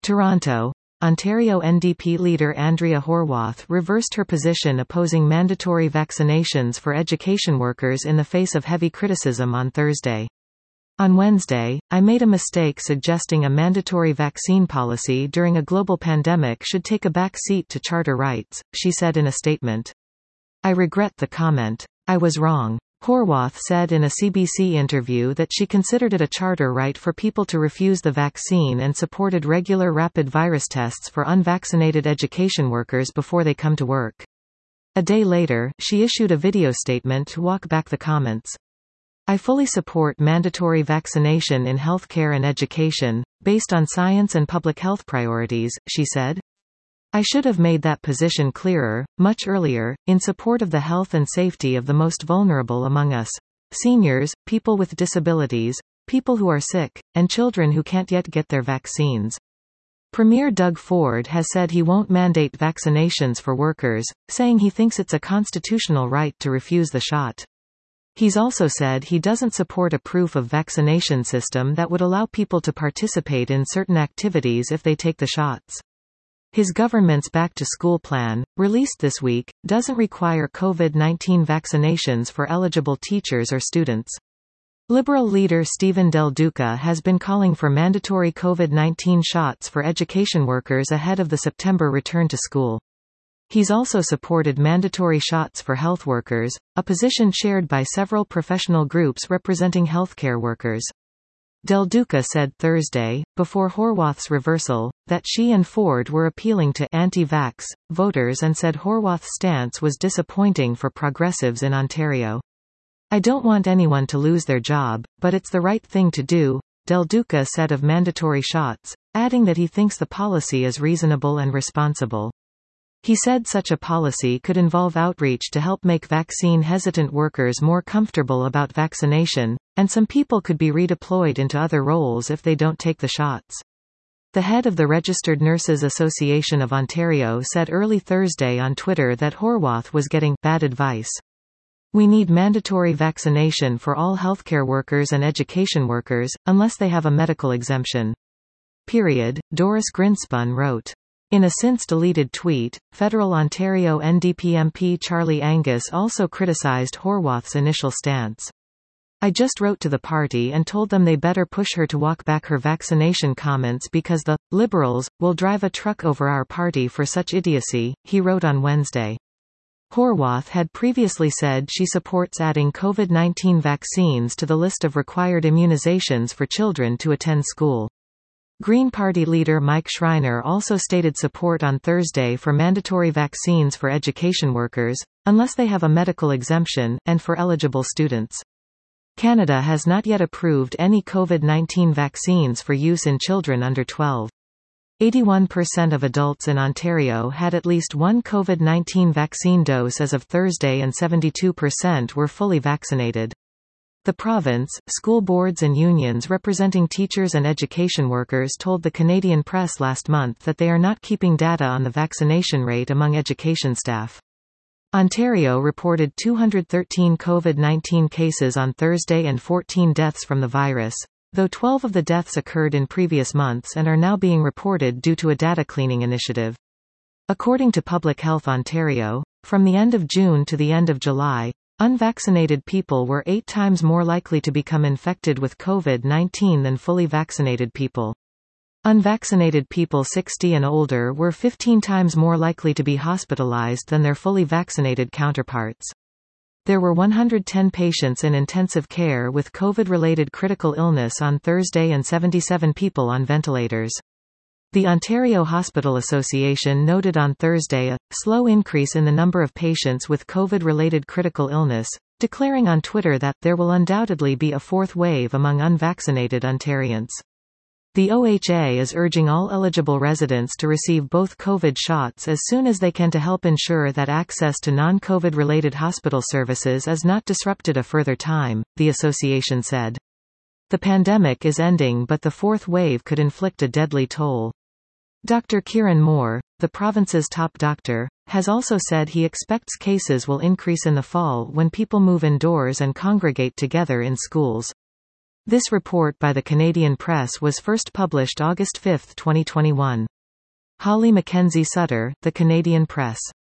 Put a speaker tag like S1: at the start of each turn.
S1: Toronto. Ontario NDP leader Andrea Horwath reversed her position opposing mandatory vaccinations for education workers in the face of heavy criticism on Thursday. On Wednesday, I made a mistake suggesting a mandatory vaccine policy during a global pandemic should take a back seat to charter rights, she said in a statement. I regret the comment. I was wrong. Horwath said in a CBC interview that she considered it a charter right for people to refuse the vaccine and supported regular rapid virus tests for unvaccinated education workers before they come to work. A day later, she issued a video statement to walk back the comments. I fully support mandatory vaccination in healthcare and education, based on science and public health priorities, she said. I should have made that position clearer, much earlier, in support of the health and safety of the most vulnerable among us. Seniors, people with disabilities, people who are sick, and children who can't yet get their vaccines. Premier Doug Ford has said he won't mandate vaccinations for workers, saying he thinks it's a constitutional right to refuse the shot. He's also said he doesn't support a proof of vaccination system that would allow people to participate in certain activities if they take the shots. His government's back-to-school plan, released this week, doesn't require COVID-19 vaccinations for eligible teachers or students. Liberal leader Stephen Del Duca has been calling for mandatory COVID-19 shots for education workers ahead of the September return to school. He's also supported mandatory shots for health workers, a position shared by several professional groups representing healthcare workers. Del Duca said Thursday, before Horwath's reversal, that she and Ford were appealing to anti-vax voters and said Horwath's stance was disappointing for progressives in Ontario. I don't want anyone to lose their job, but it's the right thing to do, Del Duca said of mandatory shots, adding that he thinks the policy is reasonable and responsible. He said such a policy could involve outreach to help make vaccine-hesitant workers more comfortable about vaccination, and some people could be redeployed into other roles if they don't take the shots. The head of the Registered Nurses Association of Ontario said early Thursday on Twitter that Horwath was getting bad advice. We need mandatory vaccination for all healthcare workers and education workers, unless they have a medical exemption. Doris Grinspun wrote. In a since-deleted tweet, federal Ontario NDP MP Charlie Angus also criticised Horwath's initial stance. I just wrote to the party and told them they better push her to walk back her vaccination comments because the Liberals will drive a truck over our party for such idiocy, he wrote on Wednesday. Horwath had previously said she supports adding COVID-19 vaccines to the list of required immunizations for children to attend school. Green Party leader Mike Schreiner also stated support on Thursday for mandatory vaccines for education workers, unless they have a medical exemption, and for eligible students. Canada has not yet approved any COVID-19 vaccines for use in children under 12. 81% of adults in Ontario had at least one COVID-19 vaccine dose as of Thursday and 72% were fully vaccinated. The province, school boards and unions representing teachers and education workers told the Canadian press last month that they are not keeping data on the vaccination rate among education staff. Ontario reported 213 COVID-19 cases on Thursday and 14 deaths from the virus, though 12 of the deaths occurred in previous months and are now being reported due to a data cleaning initiative. According to Public Health Ontario, from the end of June to the end of July, unvaccinated people were 8 times more likely to become infected with COVID-19 than fully vaccinated people. Unvaccinated people 60 and older were 15 times more likely to be hospitalized than their fully vaccinated counterparts. There were 110 patients in intensive care with COVID-related critical illness on Thursday and 77 people on ventilators. The Ontario Hospital Association noted on Thursday a slow increase in the number of patients with COVID-related critical illness, declaring on Twitter that there will undoubtedly be a fourth wave among unvaccinated Ontarians. The OHA is urging all eligible residents to receive both COVID shots as soon as they can to help ensure that access to non-COVID-related hospital services is not disrupted a further time, the association said. The pandemic is ending, but the fourth wave could inflict a deadly toll. Dr. Kieran Moore, the province's top doctor, has also said he expects cases will increase in the fall when people move indoors and congregate together in schools. This report by the Canadian Press was first published August 5, 2021. Holly Mackenzie Sutter, The Canadian Press.